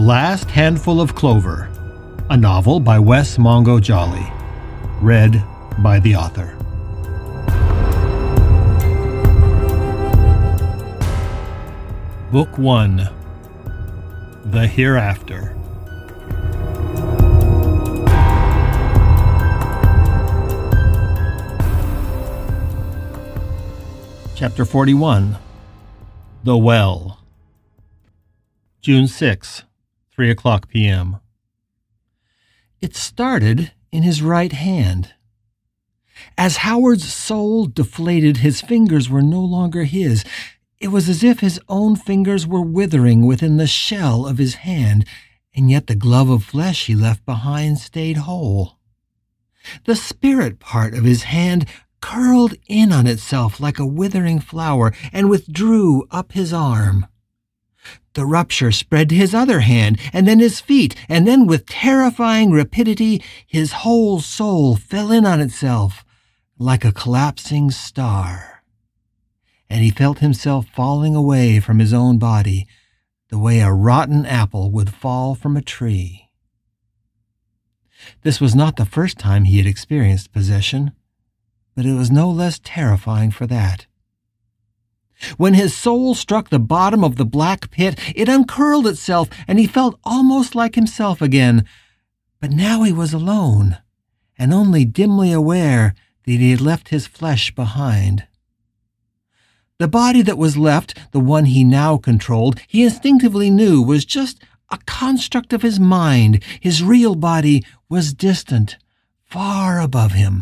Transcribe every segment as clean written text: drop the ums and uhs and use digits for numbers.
Last Handful of Clover, a novel by Wes Mongo Jolly, read by the author. Book 1, The Hereafter. Chapter 41, The Well. June 6, 3 o'clock p.m. It started in his right hand. As Howard's soul deflated, his fingers were no longer his. It was as if his own fingers were withering within the shell of his hand, and yet the glove of flesh he left behind stayed whole. The spirit part of his hand curled in on itself like a withering flower and withdrew up his arm. The rupture spread to his other hand, and then his feet, and then with terrifying rapidity his whole soul fell in on itself like a collapsing star. And he felt himself falling away from his own body the way a rotten apple would fall from a tree. This was not the first time he had experienced possession, but it was no less terrifying for that. When his soul struck the bottom of the black pit, it uncurled itself, and he felt almost like himself again. But now he was alone, and only dimly aware that he had left his flesh behind. The body that was left, the one he now controlled, he instinctively knew was just a construct of his mind. His real body was distant, far above him.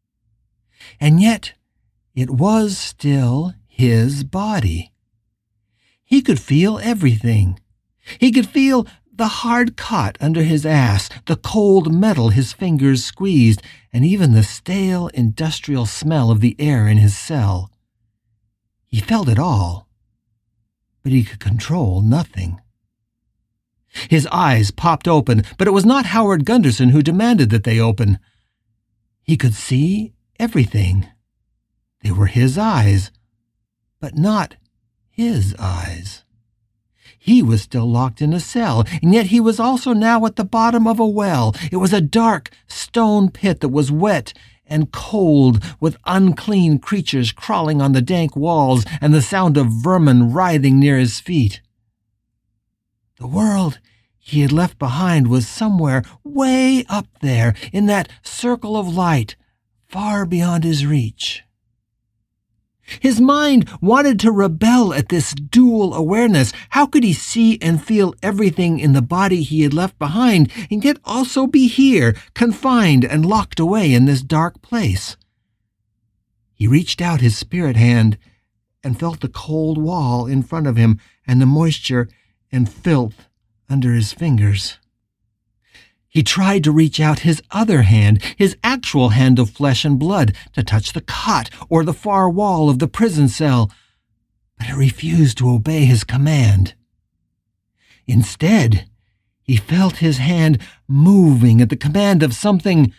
And yet it was still his body. He could feel everything. He could feel the hard cot under his ass, the cold metal his fingers squeezed, and even the stale industrial smell of the air in his cell. He felt it all, but he could control nothing. His eyes popped open, but it was not Howard Gunderson who demanded that they open. He could see everything. They were his eyes, but not his eyes. He was still locked in a cell, and yet he was also now at the bottom of a well. It was a dark stone pit that was wet and cold, with unclean creatures crawling on the dank walls and the sound of vermin writhing near his feet. The world he had left behind was somewhere way up there in that circle of light, far beyond his reach. His mind wanted to rebel at this dual awareness. How could he see and feel everything in the body he had left behind, and yet also be here, confined and locked away in this dark place? He reached out his spirit hand and felt the cold wall in front of him and the moisture and filth under his fingers. He tried to reach out his other hand, his actual hand of flesh and blood, to touch the cot or the far wall of the prison cell, but it refused to obey his command. Instead, he felt his hand moving at the command of someone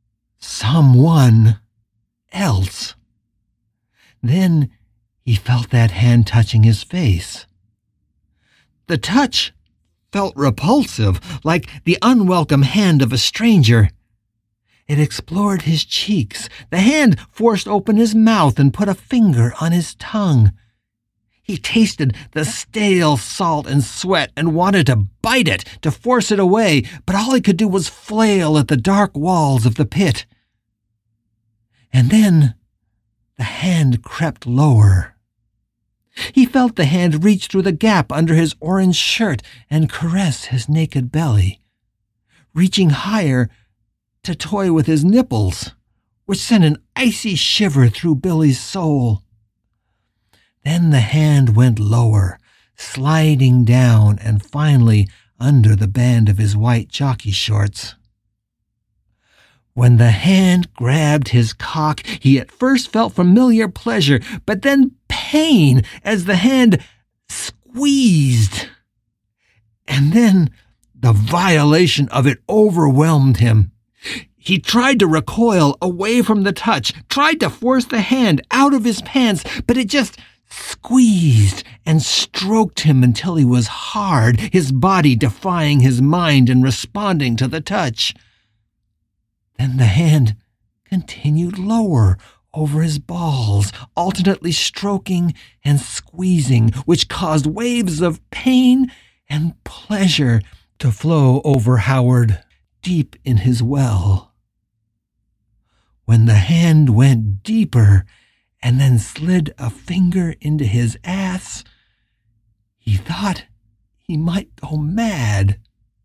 else. Then he felt that hand touching his face. The touch felt repulsive, like the unwelcome hand of a stranger. It explored his cheeks. The hand forced open his mouth and put a finger on his tongue. He tasted the stale salt and sweat and wanted to bite it, to force it away, but all he could do was flail at the dark walls of the pit. And then the hand crept lower. He felt the hand reach through the gap under his orange shirt and caress his naked belly, reaching higher to toy with his nipples, which sent an icy shiver through Billy's soul. Then the hand went lower, sliding down and finally under the band of his white jockey shorts. When the hand grabbed his cock, he at first felt familiar pleasure, but then pain as the hand squeezed. And then the violation of it overwhelmed him. He tried to recoil away from the touch, tried to force the hand out of his pants, but it just squeezed and stroked him until he was hard, his body defying his mind and responding to the touch. Then the hand continued lower over his balls, alternately stroking and squeezing, which caused waves of pain and pleasure to flow over Howard deep in his well. When the hand went deeper and then slid a finger into his ass, he thought he might go mad.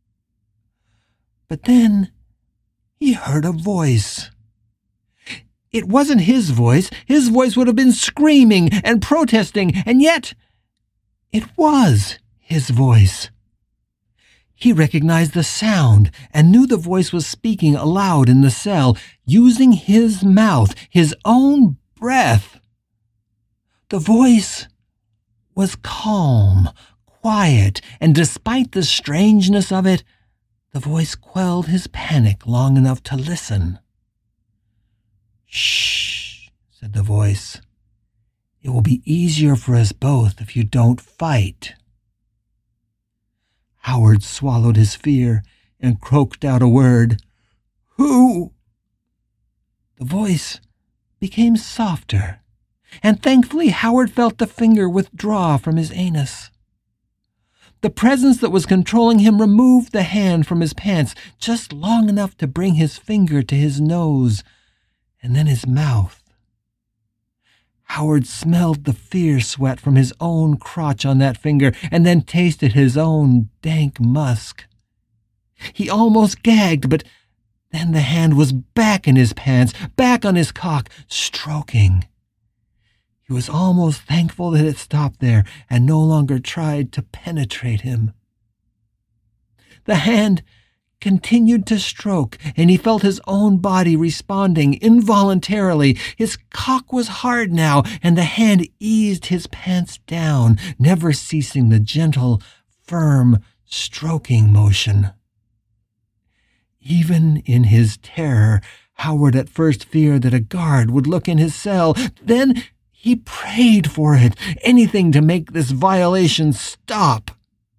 But then he heard a voice. It wasn't his voice. His voice would have been screaming and protesting, and yet it was his voice. He recognized the sound and knew the voice was speaking aloud in the cell, using his mouth, his own breath. The voice was calm, quiet, and despite the strangeness of it, the voice quelled his panic long enough to listen. "Shh," said the voice. "It will be easier for us both if you don't fight." Howard swallowed his fear and croaked out a word. "Who?" The voice became softer, and thankfully Howard felt the finger withdraw from his anus. The presence that was controlling him removed the hand from his pants just long enough to bring his finger to his nose and then his mouth. Howard smelled the fear sweat from his own crotch on that finger and then tasted his own dank musk. He almost gagged, but then the hand was back in his pants, back on his cock, stroking. He was almost thankful that it stopped there and no longer tried to penetrate him. The hand continued to stroke, and he felt his own body responding involuntarily. His cock was hard now, and the hand eased his pants down, never ceasing the gentle, firm, stroking motion. Even in his terror, Howard at first feared that a guard would look in his cell. Then he prayed for it, anything to make this violation stop.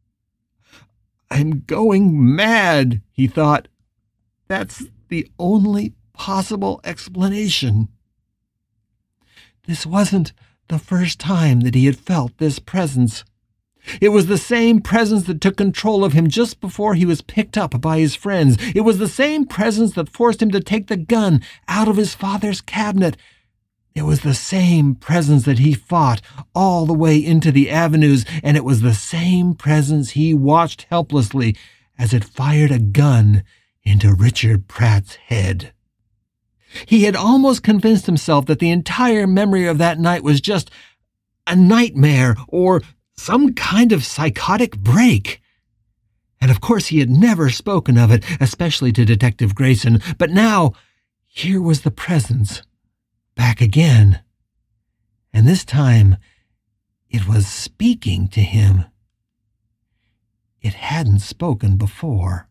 "I'm going mad," he thought. "That's the only possible explanation." This wasn't the first time that he had felt this presence. It was the same presence that took control of him just before he was picked up by his friends. It was the same presence that forced him to take the gun out of his father's cabinet. It was the same presence that he fought all the way into the avenues, and it was the same presence he watched helplessly as it fired a gun into Richard Pratt's head. He had almost convinced himself that the entire memory of that night was just a nightmare or some kind of psychotic break. And of course he had never spoken of it, especially to Detective Grayson, but now here was the presence back again, and this time it was speaking to him. It hadn't spoken before.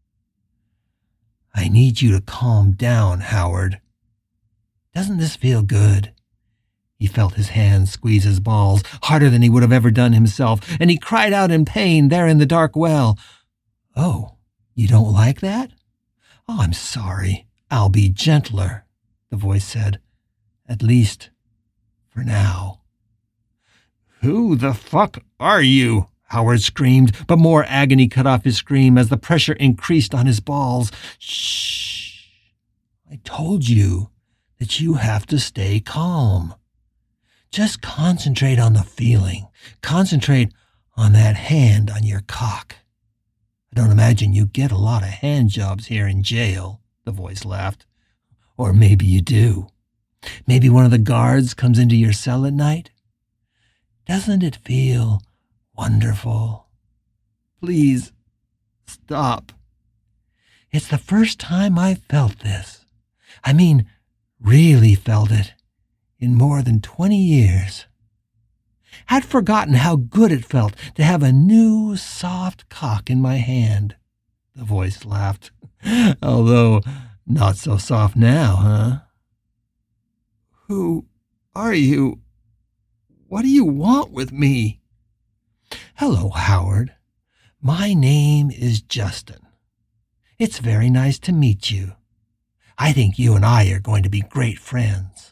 "I need you to calm down, Howard. Doesn't this feel good?" He felt his hand squeeze his balls harder than he would have ever done himself, and he cried out in pain there in the dark well. "Oh, you don't like that? Oh, I'm sorry. I'll be gentler," the voice said. "At least, for now." "Who the fuck are you?" Howard screamed, but more agony cut off his scream as the pressure increased on his balls. "Shh. I told you that you have to stay calm. Just concentrate on the feeling. Concentrate on that hand on your cock. I don't imagine you get a lot of hand jobs here in jail," the voice laughed. "Or maybe you do. Maybe one of the guards comes into your cell at night. Doesn't it feel wonderful? Please, stop. It's the first time I've felt this. I mean, really felt it in more than 20 years. I'd forgotten how good it felt to have a new, soft cock in my hand." The voice laughed. "Although not so soft now, huh?" "Who are you? What do you want with me?" "Hello, Howard. My name is Justin. It's very nice to meet you. I think you and I are going to be great friends."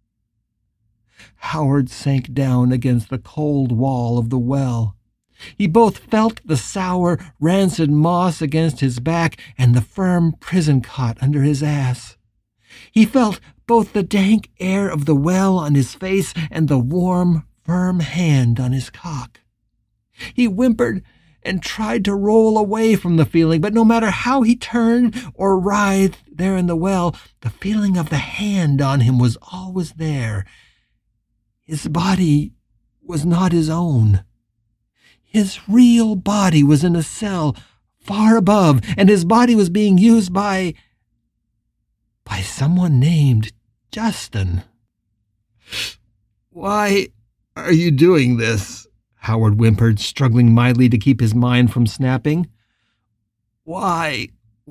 Howard sank down against the cold wall of the well. He both felt the sour, rancid moss against his back and the firm prison cot under his ass. He felt both the dank air of the well on his face and the warm, firm hand on his cock. He whimpered and tried to roll away from the feeling, but no matter how he turned or writhed there in the well, the feeling of the hand on him was always there. His body was not his own. His real body was in a cell far above, and his body was being used by someone named Justin. "Why are you doing this?" Howard whimpered, struggling mightily to keep his mind from snapping. Why?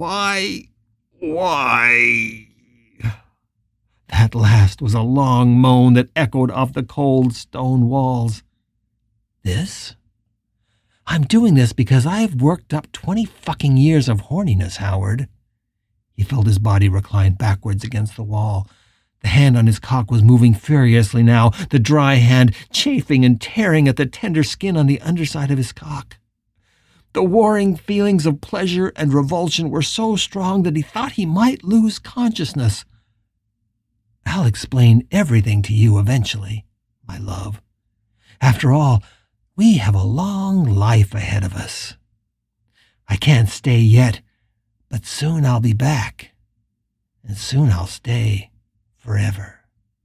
That last was a long moan that echoed off the cold stone walls. "This? I'm doing this because I've worked up 20 fucking years of horniness, Howard." He felt his body recline backwards against the wall. The hand on his cock was moving furiously now, the dry hand chafing and tearing at the tender skin on the underside of his cock. The warring feelings of pleasure and revulsion were so strong that he thought he might lose consciousness. "I'll explain everything to you eventually, my love. After all, we have a long life ahead of us. I can't stay yet, but soon I'll be back, and soon I'll stay forever.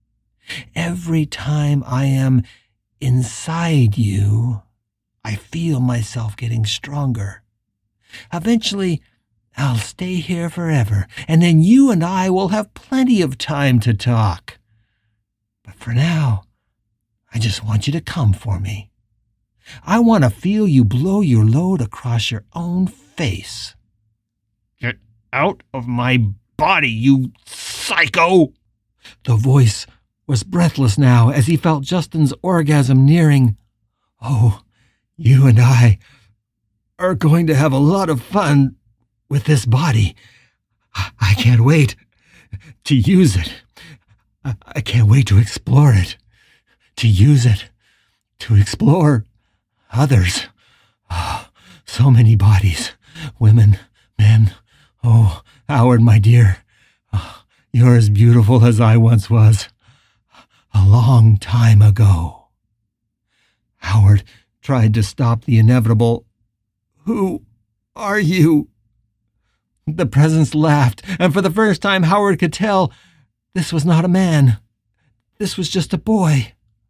Every time I am inside you, I feel myself getting stronger. Eventually, I'll stay here forever, and then you and I will have plenty of time to talk. But for now, I just want you to come for me. I want to feel you blow your load across your own face." "Get out of my body, you psycho!" The voice was breathless now as he felt Justin's orgasm nearing. "Oh, you and I are going to have a lot of fun with this body. I can't wait to use it. I can't wait to explore it, to use it, to explore others. Oh, so many bodies, women, men. Oh, Howard, my dear, you're as beautiful as I once was, a long time ago." Howard tried to stop the inevitable. "Who are you?" The presence laughed, and for the first time Howard could tell this was not a man. This was just a boy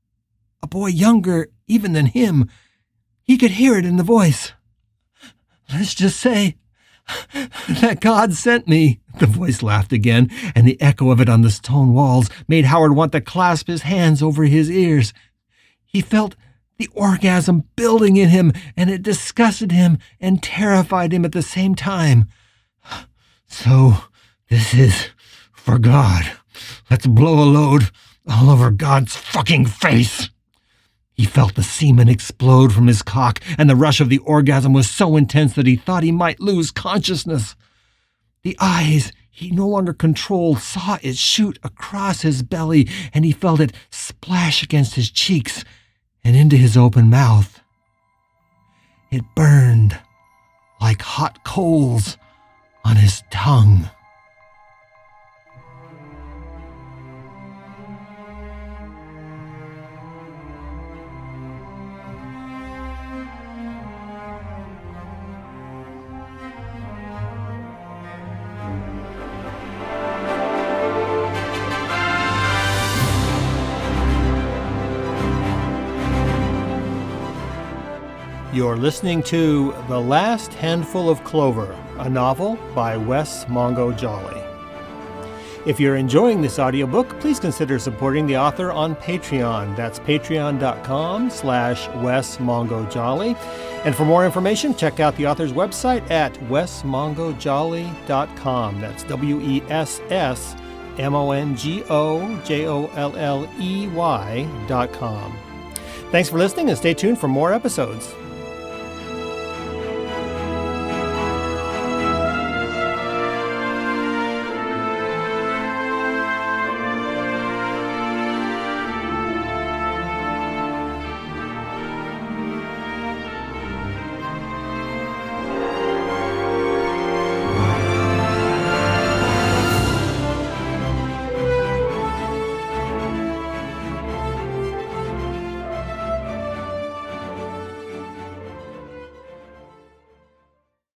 younger even than him. He could hear it in the voice. "Let's just say that God sent me." The voice laughed again, and the echo of it on the stone walls made Howard want to clasp his hands over his ears. He felt the orgasm building in him, and it disgusted him and terrified him at the same time. "So this is for God. Let's blow a load all over God's fucking face." He felt the semen explode from his cock, and the rush of the orgasm was so intense that he thought he might lose consciousness. The eyes he no longer controlled saw it shoot across his belly, and he felt it splash against his cheeks and into his open mouth. It burned like hot coals on his tongue. You're listening to The Last Handful of Clover, a novel by Wes Mongo Jolley. If you're enjoying this audiobook, please consider supporting the author on Patreon. That's patreon.com/Wes Mongo Jolley. And for more information, check out the author's website at wesmongojolly.com. That's WESSMONGOJOLLEY.com. Thanks for listening and stay tuned for more episodes.